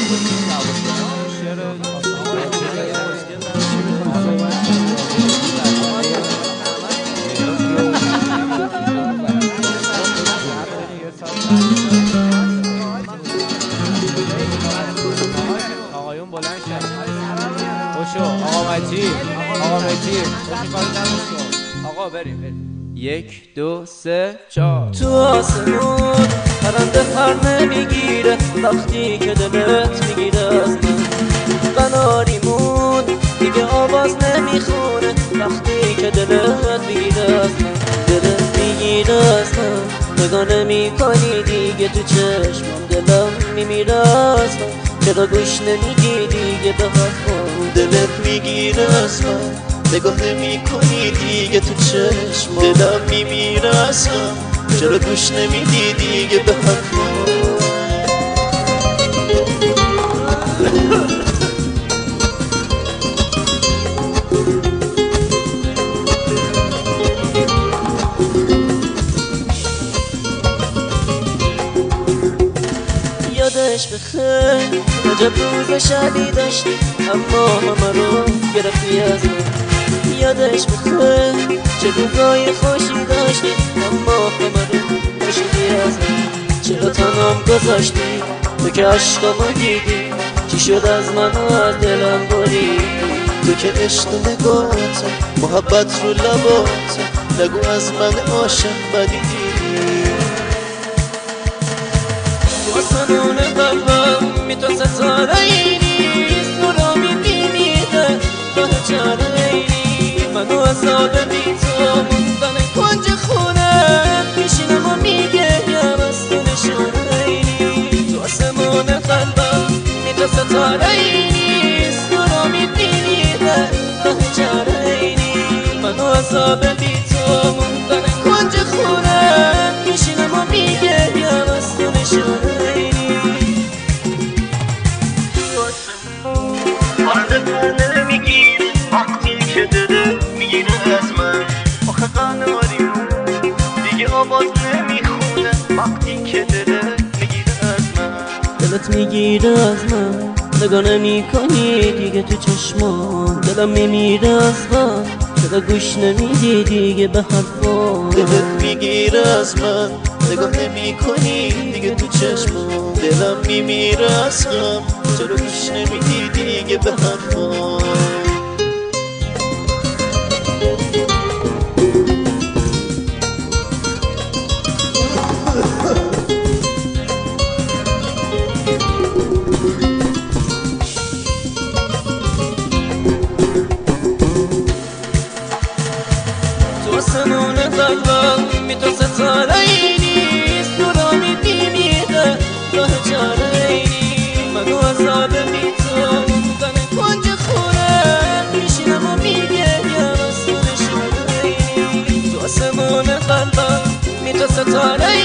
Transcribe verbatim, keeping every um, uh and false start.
آقایون بلند شد. خوشو آقا مجید، آقا مجید آقا بریم بریم. یک دو سه چهار. تو آسمون پرنده پر نمیگیره وقتی که دلت میگیره از من. قناریمون دیگه آواز نمیخونه وقتی که دلت میگیره از من. دلت میگیره از من، نگاه نمیکنی دیگه تو چشمم. دلم میمیره از من، چرا گوش نمیدی دیگه به حرفم. دلت میگیره از من، نگاه نمی کنی دیگه تو چشم. دلم میمیره از من، چرا گوش نمیدی دیگه به حرفم. یادش بخیر عجب روز شبی داشتی اما همه رو گرفتی از من. یادش بخیر چه روزای خوشی داشتی اما همه رو کشیدی از من. چرا تنام گذاشتی تو که عشقامو دیدی؟ چی شد از من و از دلم بریدی؟ تو که عشق نگاهت محبت رو لبات، نگو از من عاشق بدی دیدی. تو آسمون قلبم می تو ستاره ای نیست، نورا میبینیده راه چاره ای نیست. منو عذاب بی تو موندن کنج خونه میشینم و میگریم از تو نشونه ای نیست. تو آسمون قلبم می تو ستاره ای نیست، نورا میبینیده راه چاره ای نیست. منو عذاب بی تو موندن کنج خونه میشینم و میگریم از تو نشونه آواز نمیخونه وقتی که دلت میگیره از من. دلت میگیره از من، نگاه نمی کنی دیگه تو چشمام. دلم میمیره از من، چرا گوش نمیدی دیگه به حرفام. دلت میگیره از من، نگاه نمی کنی دیگه تو چشمام. دلم میمیره از من، چرا گوش نمیدی دیگه به حرفام. تو آسمون قلبم می تو ستاره ای نیست، نورا میبینیده راه چاره ای نیست. منو عذاب بی تو موندن کنج خونه میشینم و میگریم از تو نشونه ای نیست. تو آسمون قلبم می تو ستاره ای